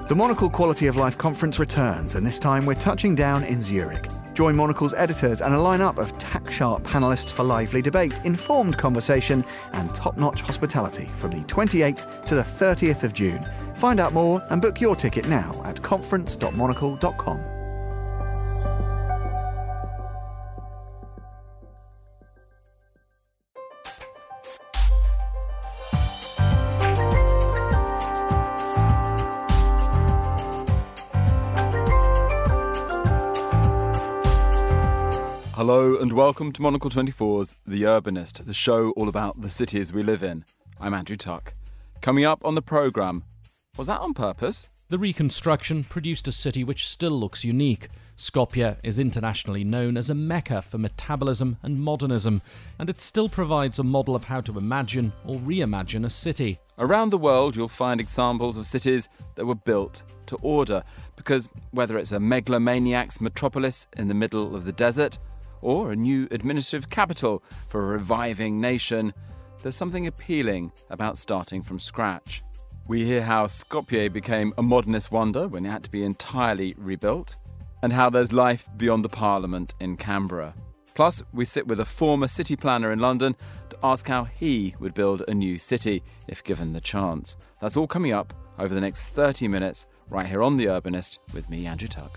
The Monocle Quality of Life Conference returns, and this time we're touching down in Zurich. Join Monocle's editors and a lineup of tack-sharp panellists for lively debate, informed conversation and top-notch hospitality from the 28th to the 30th of June. Find out more and book your ticket now at conference.monocle.com. Hello and welcome to Monocle 24's The Urbanist, the show all about the cities we live in. I'm Andrew Tuck. Coming up on the programme, was that on purpose? The reconstruction produced a city which still looks unique. Skopje is internationally known as a mecca for metabolism and modernism, and it still provides a model of how to imagine or reimagine a city. Around the world you'll find examples of cities that were built to order, because whether it's a megalomaniac's metropolis in the middle of the desert, or a new administrative capital for a reviving nation, there's something appealing about starting from scratch. We hear how Skopje became a modernist wonder when it had to be entirely rebuilt, and how there's life beyond the Parliament in Canberra. Plus, we sit with a former city planner in London to ask how he would build a new city if given the chance. That's all coming up over the next 30 minutes, right here on The Urbanist, with me, Andrew Tuck.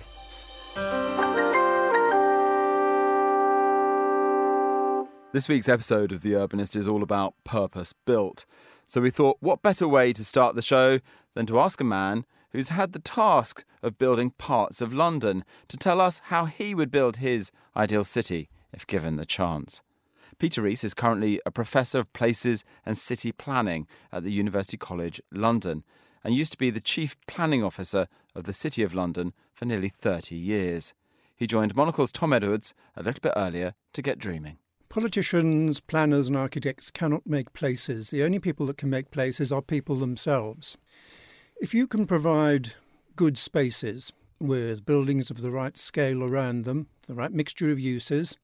This week's episode of The Urbanist is all about purpose built. So we thought, what better way to start the show than to ask a man who's had the task of building parts of London to tell us how he would build his ideal city if given the chance. Peter Rees is currently a professor of places and city planning at the University College London and used to be the chief planning officer of the City of London for nearly 30 years. He joined Monocle's Tom Edwards a little bit earlier to get dreaming. Politicians, planners and architects cannot make places. The only people that can make places are people themselves. If you can provide good spaces with buildings of the right scale around them, the right mixture of uses,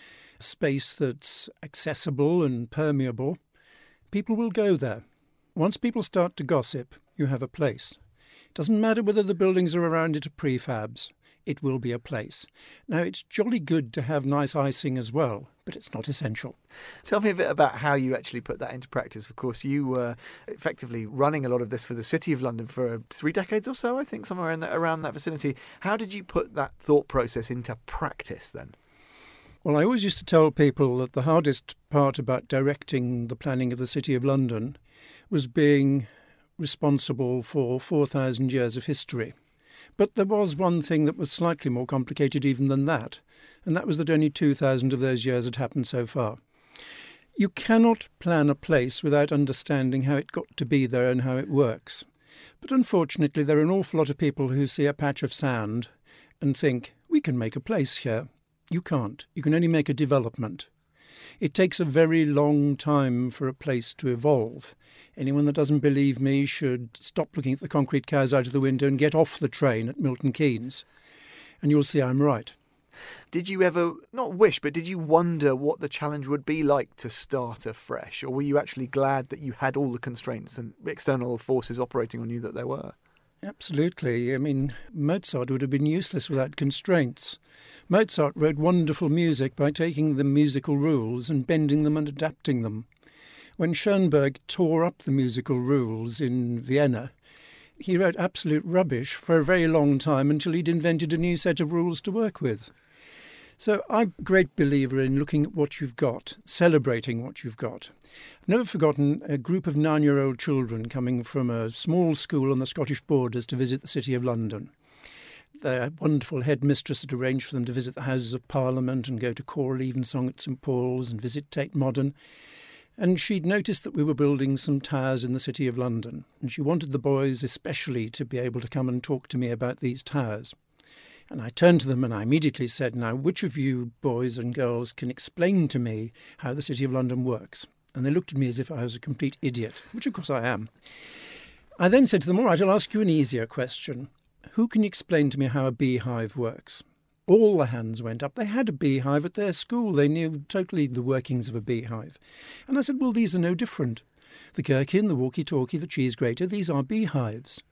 space that's accessible and permeable, people will go there. Once people start to gossip, you have a place. It doesn't matter whether the buildings are around it are prefabs. It will be a place. Now, it's jolly good to have nice icing as well, but it's not essential. Tell me a bit about how you actually put that into practice. Of course, you were effectively running a lot of this for the City of London for 3 decades or so, I think, somewhere around that vicinity. How did you put that thought process into practice then? Well, I always used to tell people that the hardest part about directing the planning of the City of London was being responsible for 4,000 years of history. But there was one thing that was slightly more complicated even than that, and that was that only 2,000 of those years had happened so far. You cannot plan a place without understanding how it got to be there and how it works. But unfortunately, there are an awful lot of people who see a patch of sand and think, we can make a place here. You can't. You can only make a development. It takes a very long time for a place to evolve. Anyone that doesn't believe me should stop looking at the concrete cows out of the window and get off the train at Milton Keynes. And you'll see I'm right. Did you ever, not wish, but did you wonder what the challenge would be like to start afresh? Or were you actually glad that you had all the constraints and external forces operating on you that there were? Absolutely. I mean, Mozart would have been useless without constraints. Mozart wrote wonderful music by taking the musical rules and bending them and adapting them. When Schoenberg tore up the musical rules in Vienna, he wrote absolute rubbish for a very long time until he'd invented a new set of rules to work with. So I'm a great believer in looking at what you've got, celebrating what you've got. I've never forgotten a group of 9-year-old children coming from a small school on the Scottish borders to visit the City of London. Their wonderful headmistress had arranged for them to visit the Houses of Parliament and go to choral evensong at St Paul's and visit Tate Modern. And she'd noticed that we were building some towers in the City of London, and she wanted the boys especially to be able to come and talk to me about these towers. And I turned to them and I immediately said, now, which of you boys and girls can explain to me how the City of London works? And they looked at me as if I was a complete idiot, which of course I am. I then said to them, all right, I'll ask you an easier question. Who can explain to me how a beehive works? All the hands went up. They had a beehive at their school. They knew totally the workings of a beehive. And I said, well, these are no different. The gherkin, the walkie-talkie, the cheese grater, these are beehives.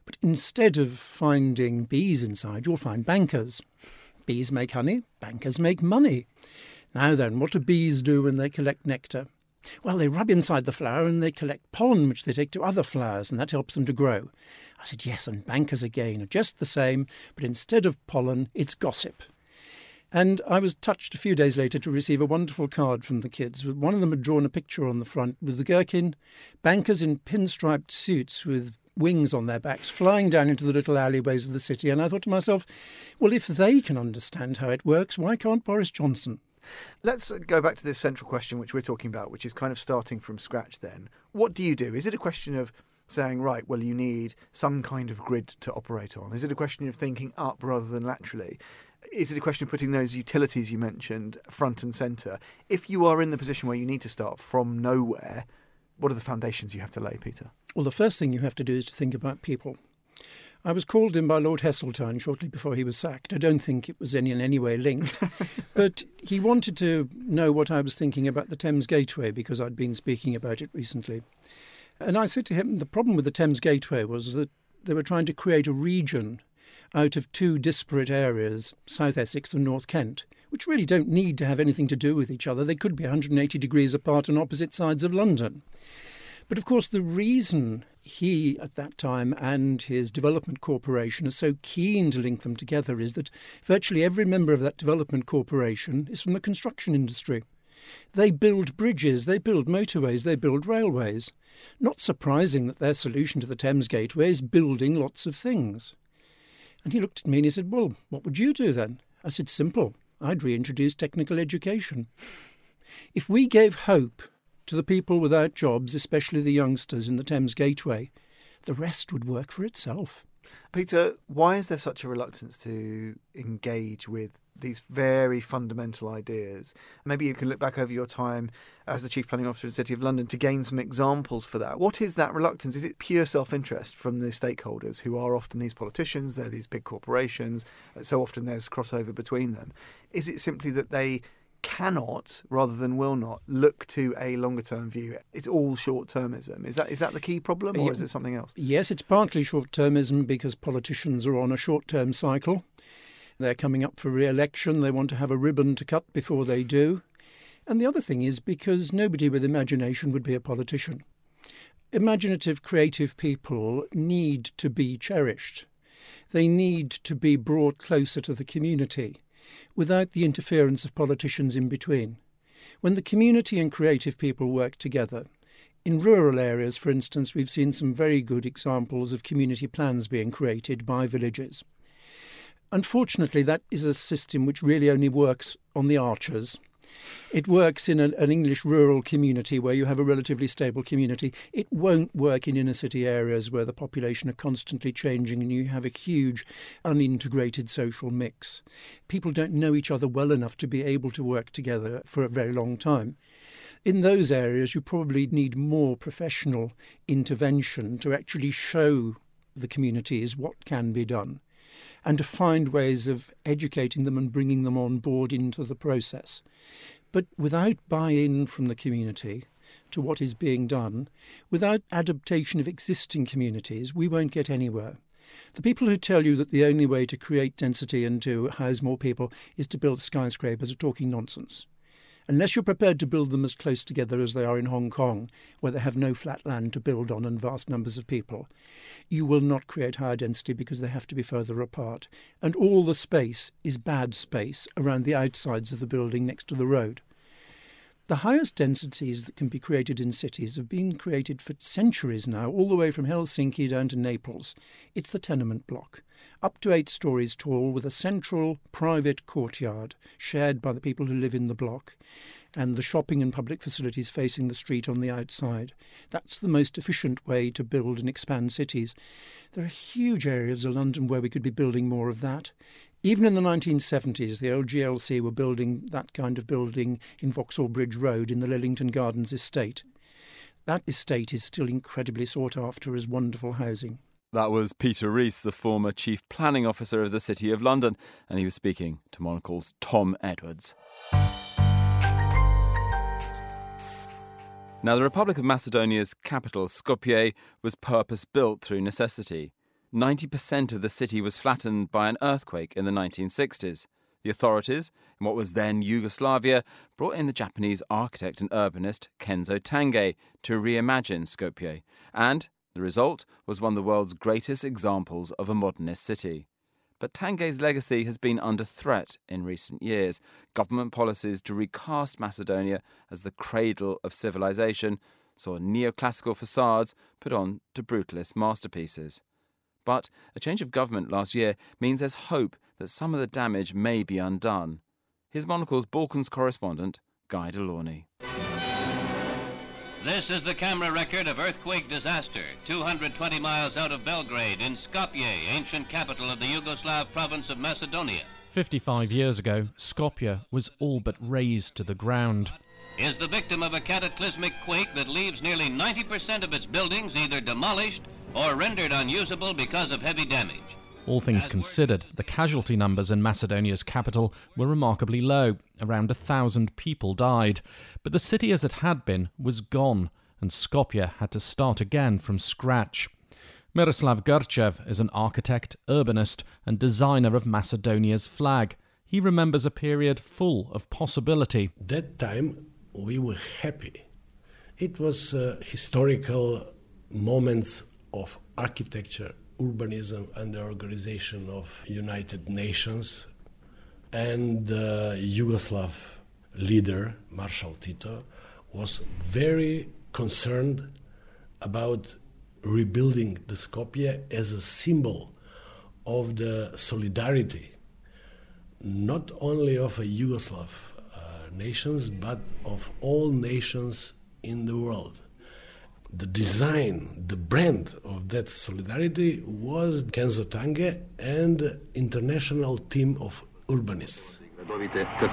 But instead of finding bees inside, you'll find bankers. Bees make honey, bankers make money. Now then, what do bees do when they collect nectar? Well, they rub inside the flower and they collect pollen, which they take to other flowers, and that helps them to grow. I said, yes, and bankers again are just the same, but instead of pollen, it's gossip. And I was touched a few days later to receive a wonderful card from the kids. One of them had drawn a picture on the front with the gherkin, bankers in pinstriped suits with wings on their backs flying down into the little alleyways of the city. And I thought to myself, well, if they can understand how it works, why can't Boris Johnson? Let's go back to this central question which we're talking about, which is kind of starting from scratch then. What do you do? Is it a question of saying, right, well, you need some kind of grid to operate on? Is it a question of thinking up rather than laterally? Is it a question of putting those utilities you mentioned front and centre? If you are in the position where you need to start from nowhere, what are the foundations you have to lay, Peter? Well, the first thing you have to do is to think about people. I was called in by Lord Heseltine shortly before he was sacked. I don't think it was in any way linked. But he wanted to know what I was thinking about the Thames Gateway because I'd been speaking about it recently. And I said to him, the problem with the Thames Gateway was that they were trying to create a region out of two disparate areas, South Essex and North Kent, which really don't need to have anything to do with each other. They could be 180 degrees apart on opposite sides of London. But of course, the reason he, at that time, and his development corporation are so keen to link them together is that virtually every member of that development corporation is from the construction industry. They build bridges, they build motorways, they build railways. Not surprising that their solution to the Thames Gateway is building lots of things. And he looked at me and he said, well, what would you do then? I said, simple. I'd reintroduce technical education. If we gave hope to the people without jobs, especially the youngsters in the Thames Gateway, the rest would work for itself. Peter, why is there such a reluctance to engage with these very fundamental ideas? Maybe you can look back over your time as the Chief Planning Officer of the City of London to gain some examples for that. What is that reluctance? Is it pure self-interest from the stakeholders who are often these politicians, they're these big corporations, so often there's crossover between them? Is it simply that they cannot, rather than will not, look to a longer-term view? It's all short-termism. Is that the key problem, or is it something else? Yes, it's partly short-termism because politicians are on a short-term cycle. They're coming up for re-election. They want to have a ribbon to cut before they do. And the other thing is because nobody with imagination would be a politician. Imaginative, creative people need to be cherished. They need to be brought closer to the community without the interference of politicians in between. When the community and creative people work together, in rural areas, for instance, we've seen some very good examples of community plans being created by villages. Unfortunately, that is a system which really only works on the archers. It works in an English rural community where you have a relatively stable community. It won't work in inner city areas where the population are constantly changing and you have a huge unintegrated social mix. People don't know each other well enough to be able to work together for a very long time. In those areas, you probably need more professional intervention to actually show the communities what can be done, and to find ways of educating them and bringing them on board into the process. But without buy-in from the community to what is being done, without adaptation of existing communities, we won't get anywhere. The people who tell you that the only way to create density and to house more people is to build skyscrapers are talking nonsense. Unless you're prepared to build them as close together as they are in Hong Kong, where they have no flat land to build on and vast numbers of people, you will not create higher density because they have to be further apart. And all the space is bad space around the outsides of the building next to the road. The highest densities that can be created in cities have been created for centuries now, all the way from Helsinki down to Naples. It's the tenement block, up to 8 stories tall, with a central private courtyard shared by the people who live in the block, and the shopping and public facilities facing the street on the outside. That's the most efficient way to build and expand cities. There are huge areas of London where we could be building more of that. Even in the 1970s, the old GLC were building that kind of building in Vauxhall Bridge Road in the Lillington Gardens estate. That estate is still incredibly sought after as wonderful housing. That was Peter Rees, the former Chief Planning Officer of the City of London, and he was speaking to Monocle's Tom Edwards. Now, the Republic of Macedonia's capital, Skopje, was purpose-built through necessity. 90% of the city was flattened by an earthquake in the 1960s. The authorities, in what was then Yugoslavia, brought in the Japanese architect and urbanist Kenzo Tange to reimagine Skopje, and the result was one of the world's greatest examples of a modernist city. But Tange's legacy has been under threat in recent years. Government policies to recast Macedonia as the cradle of civilization saw neoclassical facades put on to brutalist masterpieces. But a change of government last year means there's hope that some of the damage may be undone. Here's Monocle's Balkans correspondent, Guy Delaunay. This is the camera record of earthquake disaster 220 miles out of Belgrade in Skopje, ancient capital of the Yugoslav province of Macedonia. 55 years ago, Skopje was all but razed to the ground. Is the victim of a cataclysmic quake that leaves nearly 90% of its buildings either demolished or rendered unusable because of heavy damage. All things considered, the casualty numbers in Macedonia's capital were remarkably low. Around 1,000 people died. But the city as it had been was gone, and Skopje had to start again from scratch. Miroslav Grčev is an architect, urbanist, and designer of Macedonia's flag. He remembers a period full of possibility. That time we were happy. It was historical moments of architecture, urbanism, and the organization of United Nations. And the Yugoslav leader, Marshal Tito, was very concerned about rebuilding the Skopje as a symbol of the solidarity, not only of a Yugoslav nations, but of all nations in the world. The design, the brand of that solidarity was Kenzo Tange and the international team of urbanists. A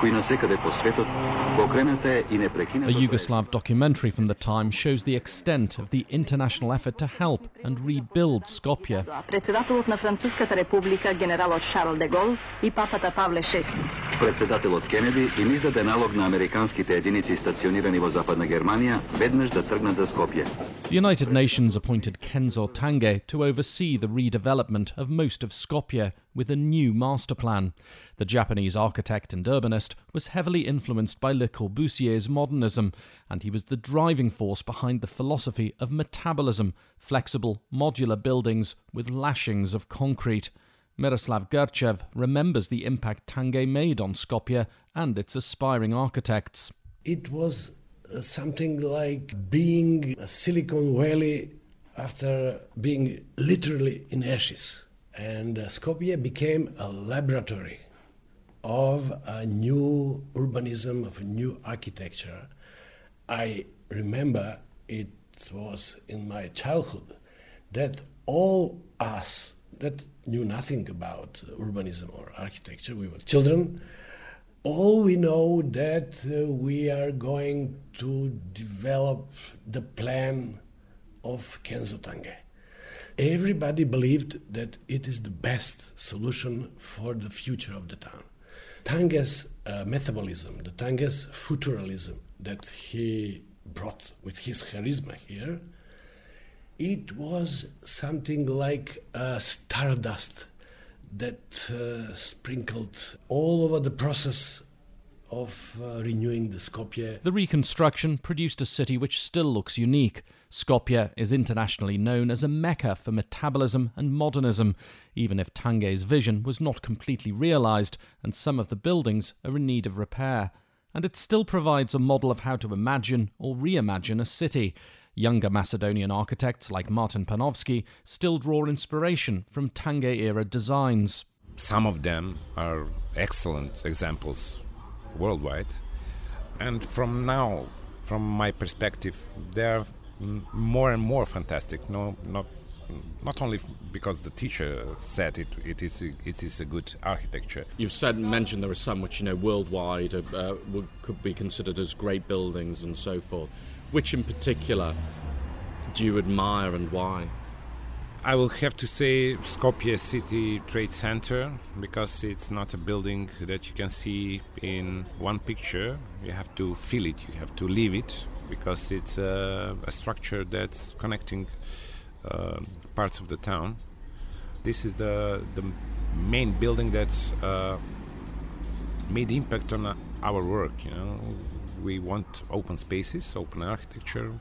Yugoslav documentary from the time shows the extent of the international effort to help and rebuild Skopje. Председателот на Француската република генералот Шарл де Гол и папата Павле VI. Председателот Кенеди им издаде налог на американските единици стационирани во Западна Германија веднаш да тргнат за Скопје. The United Nations appointed Kenzo Tange to oversee the redevelopment of most of Skopje with a new master plan. The Japanese architect and urbanist was heavily influenced by Le Corbusier's modernism, and he was the driving force behind the philosophy of metabolism, flexible, modular buildings with lashings of concrete. Miroslav Grčev remembers the impact Tange made on Skopje and its aspiring architects. It was something like being a Silicon Valley after being literally in ashes. And Skopje became a laboratory of a new urbanism, of a new architecture. I remember it was in my childhood that all us that knew nothing about urbanism or architecture, we were children, all we know that we are going to develop the plan of Kenzo Tange. Everybody believed that it is the best solution for the future of the town. Tange's metabolism, the Tange's futuralism that he brought with his charisma here, it was something like a stardust that sprinkled all over the process of renewing the Skopje. The reconstruction produced a city which still looks unique. Skopje is internationally known as a mecca for metabolism and modernism, even if Tange's vision was not completely realised and some of the buildings are in need of repair. And it still provides a model of how to imagine or reimagine a city. Younger Macedonian architects like Martin Panovski still draw inspiration from Tange-era designs. Some of them are excellent examples worldwide, and from my perspective, they are more and more fantastic. Not only because the teacher said it is a good architecture. You've mentioned there are some which worldwide could be considered as great buildings and so forth. Which in particular do you admire and why? I will have to say Skopje City Trade Center, because it's not a building that you can see in one picture. You have to feel it, you have to live it, because it's a structure that's connecting parts of the town. This is the main building that's made impact on our work. We want open spaces, open architecture.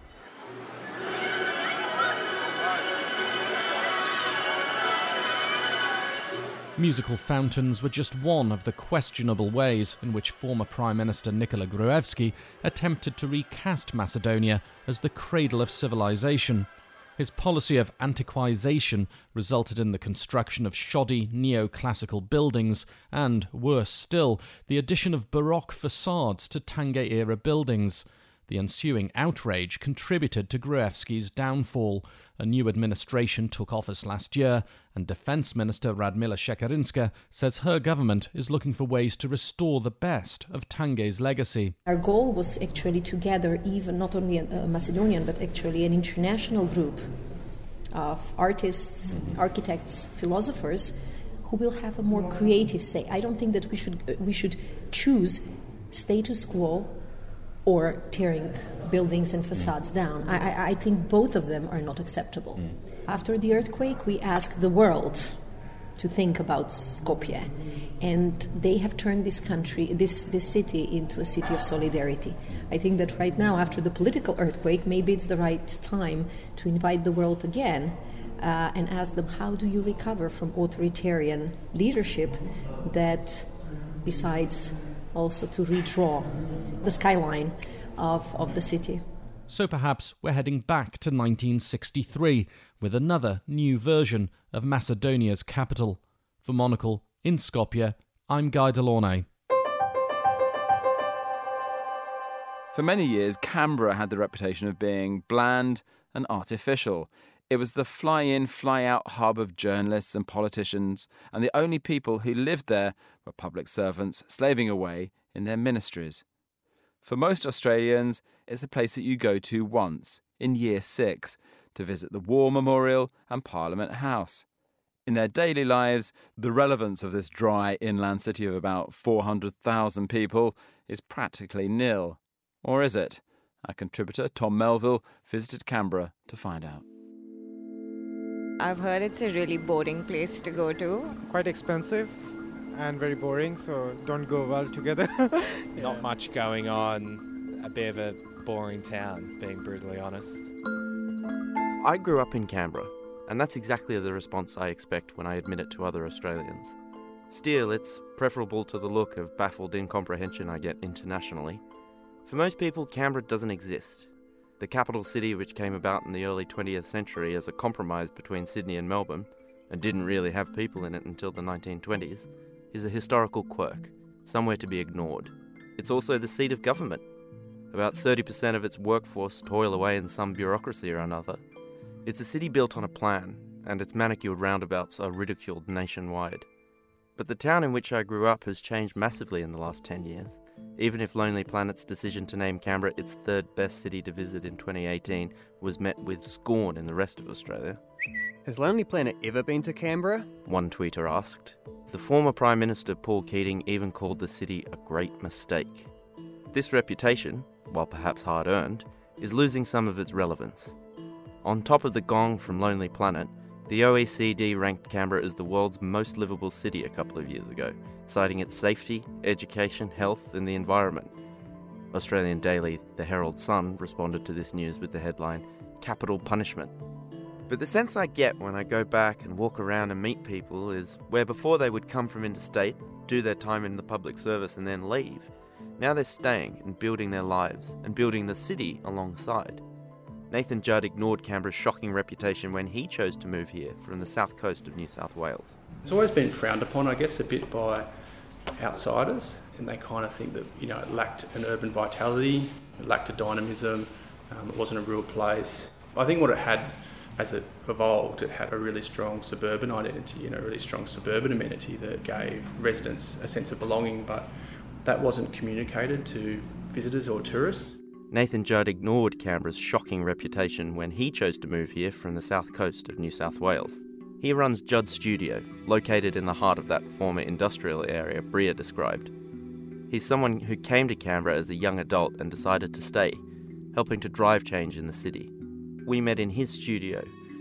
Musical fountains were just one of the questionable ways in which former Prime Minister Nikola Gruevski attempted to recast Macedonia as the cradle of civilization. His policy of antiquization resulted in the construction of shoddy neoclassical buildings and, worse still, the addition of Baroque facades to Tangye-era buildings. The ensuing outrage contributed to Gruevski's downfall. A new administration took office last year, and Defence Minister Radmila Shekarinska says her government is looking for ways to restore the best of Tangye's legacy. Our goal was actually to gather even not only a Macedonian but actually an international group of artists, architects, philosophers who will have a more creative say. I don't think that we should choose status quo or tearing buildings and facades down. I think both of them are not acceptable. After the earthquake, we asked the world to think about Skopje, and they have turned this city into a city of solidarity. I think that right now, after the political earthquake, maybe it's the right time to invite the world again and ask them, how do you recover from authoritarian leadership that, besides also to redraw the skyline of the city. So perhaps we're heading back to 1963 with another new version of Macedonia's capital. For Monocle in Skopje, I'm Guy Delaunay. For many years, Canberra had the reputation of being bland and artificial. It was the fly-in, fly-out hub of journalists and politicians, and the only people who lived there were public servants slaving away in their ministries. For most Australians, it's a place that you go to once, in Year 6, to visit the War Memorial and Parliament House. In their daily lives, the relevance of this dry inland city of about 400,000 people is practically nil. Or is it? Our contributor, Tom Melville, visited Canberra to find out. I've heard it's a really boring place to go to. Quite expensive and very boring, so don't go well together. Not much going on, a bit of a boring town, being brutally honest. I grew up in Canberra, and that's exactly the response I expect when I admit it to other Australians. Still, it's preferable to the look of baffled incomprehension I get internationally. For most people, Canberra doesn't exist. The capital city, which came about in the early 20th century as a compromise between Sydney and Melbourne, and didn't really have people in it until the 1920s, is a historical quirk, somewhere to be ignored. It's also the seat of government. About 30% of its workforce toil away in some bureaucracy or another. It's a city built on a plan, and its manicured roundabouts are ridiculed nationwide. But the town in which I grew up has changed massively in the last 10 years. Even if Lonely Planet's decision to name Canberra its third best city to visit in 2018 was met with scorn in the rest of Australia. Has Lonely Planet ever been to Canberra? One tweeter asked. The former Prime Minister Paul Keating even called the city a great mistake. This reputation, while perhaps hard-earned, is losing some of its relevance. On top of the gong from Lonely Planet, the OECD ranked Canberra as the world's most livable city a couple of years ago, citing its safety, education, health and the environment. Australian daily The Herald Sun responded to this news with the headline, "Capital Punishment." But the sense I get when I go back and walk around and meet people is where before they would come from interstate, do their time in the public service and then leave, now they're staying and building their lives and building the city alongside. Nathan Judd ignored Canberra's shocking reputation when he chose to move here from the south coast of New South Wales. It's always been frowned upon, I guess, a bit by outsiders, and they kind of think that, it lacked an urban vitality, it lacked a dynamism, it wasn't a real place. I think what it had, as it evolved, it had a really strong suburban identity and a really strong suburban amenity that gave residents a sense of belonging, but that wasn't communicated to visitors or tourists. Nathan Judd ignored Canberra's shocking reputation when he chose to move here from the south coast of New South Wales. He runs Judd Studio, located in the heart of that former industrial area Bria described. He's someone who came to Canberra as a young adult and decided to stay, helping to drive change in the city. We met in his studio,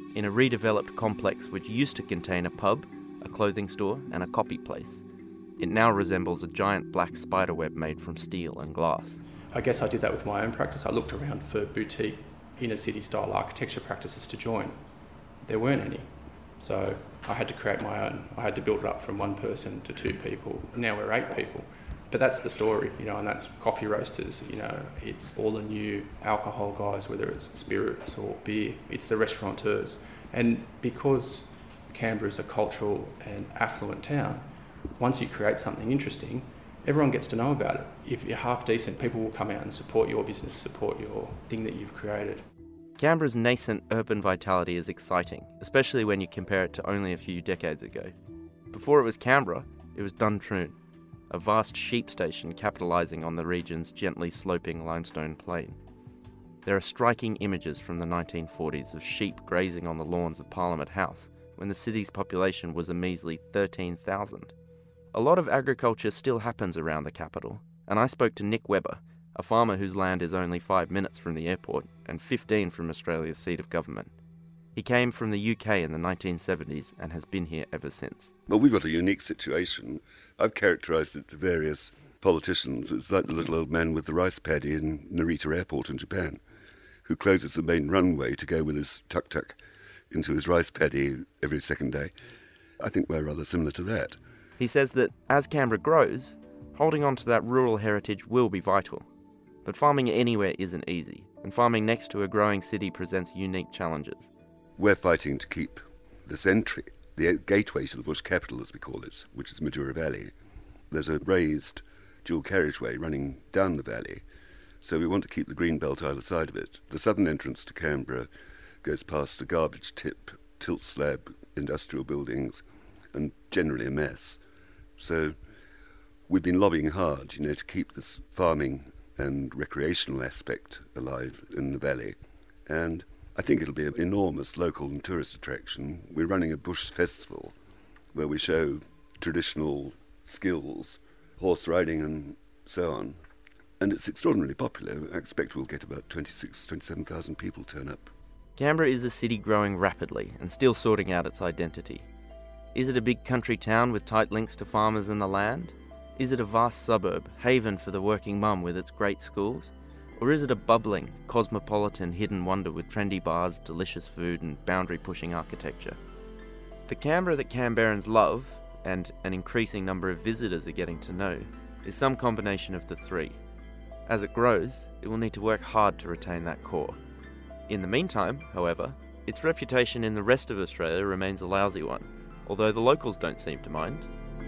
in a redeveloped complex which used to contain a pub, a clothing store and a copy place. It now resembles a giant black spiderweb made from steel and glass. I guess I did that with my own practice. I looked around for boutique inner city style architecture practices to join. There weren't any. So I had to create my own. I had to build it up from 1 person to 2 people. Now we're 8 people. But that's the story, and that's coffee roasters, it's all the new alcohol guys, whether it's spirits or beer, it's the restaurateurs. And because Canberra is a cultural and affluent town, once you create something interesting, everyone gets to know about it. If you're half decent, people will come out and support your business, support your thing that you've created. Canberra's nascent urban vitality is exciting, especially when you compare it to only a few decades ago. Before it was Canberra, it was Duntroon, a vast sheep station capitalising on the region's gently sloping limestone plain. There are striking images from the 1940s of sheep grazing on the lawns of Parliament House, when the city's population was a measly 13,000. A lot of agriculture still happens around the capital, and I spoke to Nick Webber, a farmer whose land is only 5 minutes from the airport and 15 from Australia's seat of government. He came from the UK in the 1970s and has been here ever since. Well, we've got a unique situation. I've characterised it to various politicians. It's like the little old man with the rice paddy in Narita Airport in Japan, who closes the main runway to go with his tuk-tuk into his rice paddy every second day. I think we're rather similar to that. He says that as Canberra grows, holding on to that rural heritage will be vital. But farming anywhere isn't easy, and farming next to a growing city presents unique challenges. We're fighting to keep this entry, the gateway to the bush capital, as we call it, which is Madura Valley. There's a raised dual carriageway running down the valley, so we want to keep the green belt either side of it. The southern entrance to Canberra goes past a garbage tip, tilt slab, industrial buildings, and generally a mess. So we've been lobbying hard, to keep this farming and recreational aspect alive in the valley. And I think it'll be an enormous local and tourist attraction. We're running a bush festival where we show traditional skills, horse riding and so on. And it's extraordinarily popular. I expect we'll get about 27,000 people turn up. Canberra is a city growing rapidly and still sorting out its identity. Is it a big country town with tight links to farmers and the land? Is it a vast suburb, haven for the working mum with its great schools? Or is it a bubbling, cosmopolitan hidden wonder with trendy bars, delicious food and boundary-pushing architecture? The Canberra that Canberrans love, and an increasing number of visitors are getting to know, is some combination of the three. As it grows, it will need to work hard to retain that core. In the meantime, however, its reputation in the rest of Australia remains a lousy one, although the locals don't seem to mind.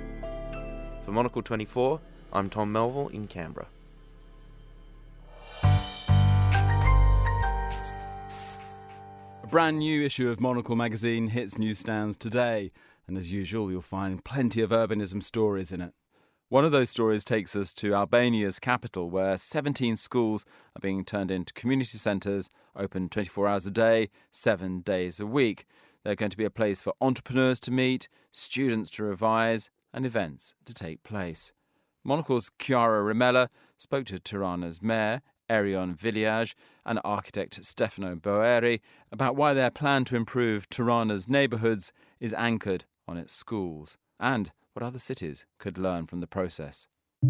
For Monocle 24, I'm Tom Melville in Canberra. A brand new issue of Monocle magazine hits newsstands today, and as usual you'll find plenty of urbanism stories in it. One of those stories takes us to Albania's capital, where 17 schools are being turned into community centres, open 24 hours a day, 7 days a week. They're going to be a place for entrepreneurs to meet, students to revise, and events to take place. Monocle's Chiara Rimella spoke to Tirana's mayor, Erion Viliaj, and architect Stefano Boeri about why their plan to improve Tirana's neighbourhoods is anchored on its schools, and what other cities could learn from the process.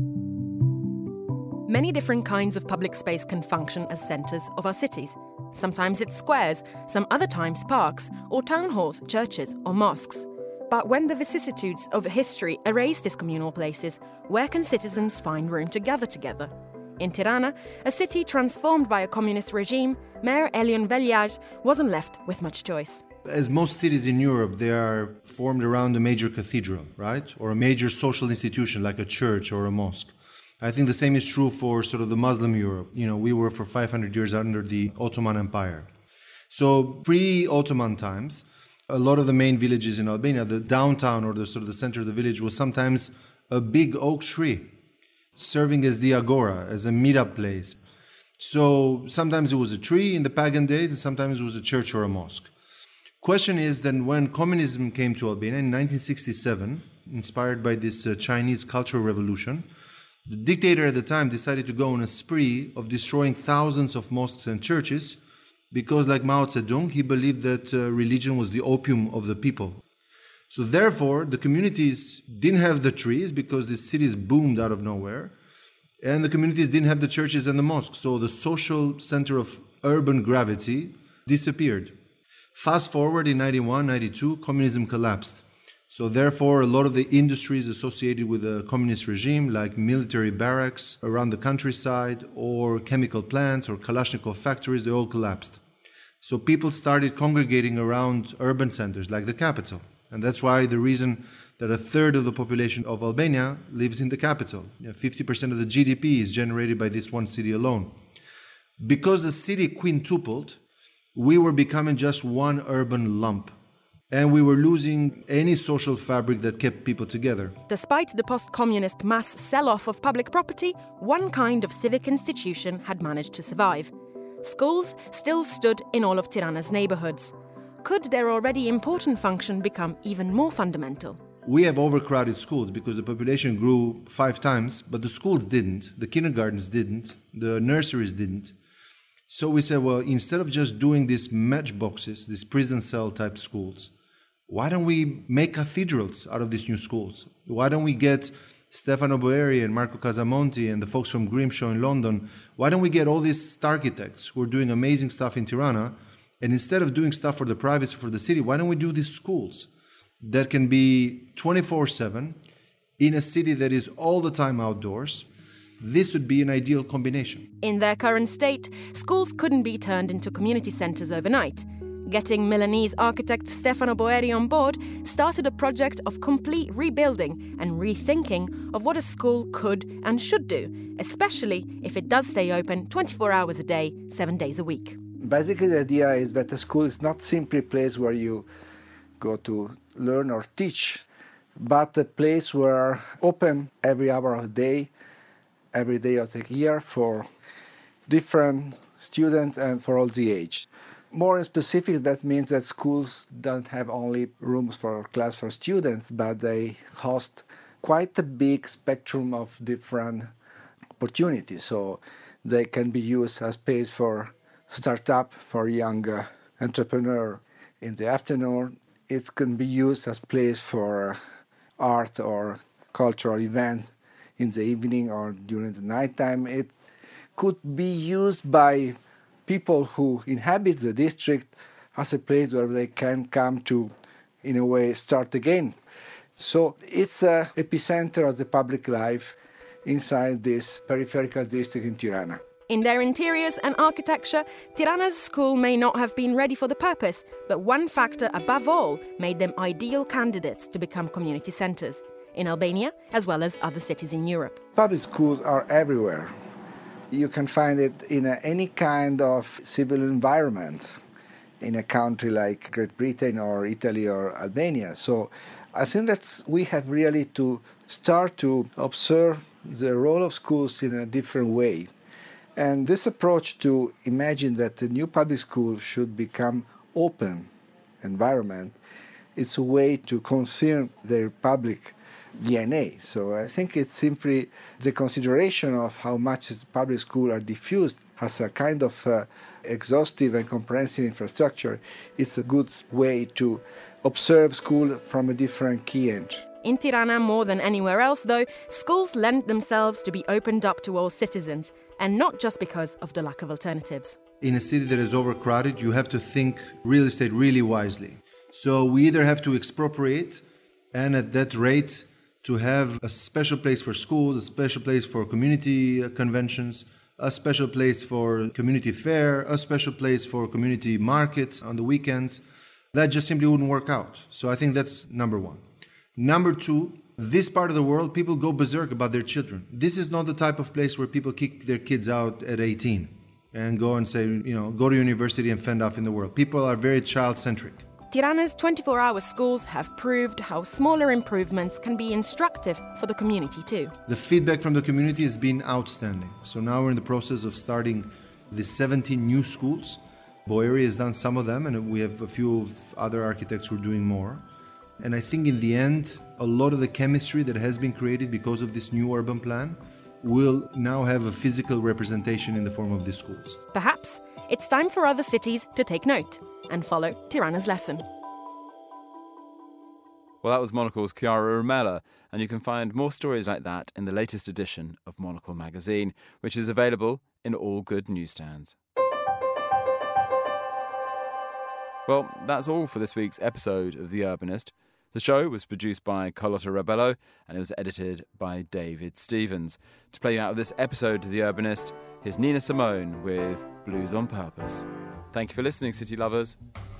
Many different kinds of public space can function as centres of our cities. Sometimes it's squares, some other times parks, or town halls, churches, or mosques. But when the vicissitudes of history erase these communal places, where can citizens find room to gather together? In Tirana, a city transformed by a communist regime, Mayor Erion Viliaj wasn't left with much choice. As most cities in Europe, they are formed around a major cathedral, right? Or a major social institution like a church or a mosque. I think the same is true for sort of the Muslim Europe. We were for 500 years under the Ottoman Empire. So pre-Ottoman times, a lot of the main villages in Albania, the downtown or the sort of the center of the village was sometimes a big oak tree, serving as the agora, as a meetup place. So sometimes it was a tree in the pagan days, and sometimes it was a church or a mosque. Question is then when communism came to Albania in 1967, inspired by this Chinese Cultural Revolution, the dictator at the time decided to go on a spree of destroying thousands of mosques and churches because like Mao Zedong, he believed that religion was the opium of the people. So therefore, the communities didn't have the trees because the cities boomed out of nowhere, and the communities didn't have the churches and the mosques. So the social center of urban gravity disappeared. Fast forward in 91, 92, communism collapsed. So therefore, a lot of the industries associated with the communist regime, like military barracks around the countryside, or chemical plants, or Kalashnikov factories, they all collapsed. So people started congregating around urban centers, like the capital. And that's why the reason that a third of the population of Albania lives in the capital. 50% of the GDP is generated by this one city alone. Because the city quintupled, we were becoming just one urban lump. And we were losing any social fabric that kept people together. Despite the post-communist mass sell-off of public property, one kind of civic institution had managed to survive. Schools still stood in all of Tirana's neighborhoods. Could their already important function become even more fundamental? We have overcrowded schools because the population grew 5 times, but the schools didn't, the kindergartens didn't, the nurseries didn't. So we said, well, instead of just doing these matchboxes, these prison cell type schools, why don't we make cathedrals out of these new schools? Why don't we get Stefano Boeri and Marco Casamonti and the folks from Grimshaw in London? Why don't we get all these architects who are doing amazing stuff in Tirana? And instead of doing stuff for the privates or for the city, why don't we do these schools that can be 24/7 in a city that is all the time outdoors? This would be an ideal combination. In their current state, schools couldn't be turned into community centres overnight. Getting Milanese architect Stefano Boeri on board started a project of complete rebuilding and rethinking of what a school could and should do, especially if it does stay open 24 hours a day, 7 days a week. Basically, the idea is that a school is not simply a place where you go to learn or teach, but a place where open every hour of the day, every day of the year for different students and for all the age. More in specific, that means that schools don't have only rooms for class for students, but they host quite a big spectrum of different opportunities. So they can be used as space for startup, for young entrepreneur. In the afternoon, it can be used as place for art or cultural events. In the evening or during the nighttime, it could be used by people who inhabit the district as a place where they can come to, in a way, start again. So it's an epicenter of the public life inside this peripheral district in Tirana. In their interiors and architecture, Tirana's school may not have been ready for the purpose, but one factor above all made them ideal candidates to become community centres, in Albania as well as other cities in Europe. Public schools are everywhere. You can find it in any kind of civil environment in a country like Great Britain or Italy or Albania. So I think that we have really to start to observe the role of schools in a different way. And this approach to imagine that the new public school should become open environment is a way to concern their public DNA. So I think it's simply the consideration of how much the public schools are diffused as a kind of exhaustive and comprehensive infrastructure. It's a good way to observe school from a different key edge. In Tirana, more than anywhere else, though, schools lend themselves to be opened up to all citizens, and not just because of the lack of alternatives. In a city that is overcrowded, you have to think real estate really wisely. So we either have to expropriate, and at that rate, to have a special place for schools, a special place for community conventions, a special place for community fair, a special place for community markets on the weekends. That just simply wouldn't work out. So I think that's number one. Number two, this part of the world, people go berserk about their children. This is not the type of place where people kick their kids out at 18 and go and say, go to university and fend off in the world. People are very child-centric. Tirana's 24-hour schools have proved how smaller improvements can be instructive for the community too. The feedback from the community has been outstanding. So now we're in the process of starting the 17 new schools. Boeri has done some of them, and we have a few other architects who are doing more. And I think in the end, a lot of the chemistry that has been created because of this new urban plan will now have a physical representation in the form of these schools. Perhaps it's time for other cities to take note and follow Tirana's lesson. Well, that was Monocle's Chiara Rumela, and you can find more stories like that in the latest edition of Monocle magazine, which is available in all good newsstands. Well, that's all for this week's episode of The Urbanist. The show was produced by Carlotta Rebello and it was edited by David Stevens. To play you out of this episode of The Urbanist, here's Nina Simone with Blues on Purpose. Thank you for listening, City Lovers.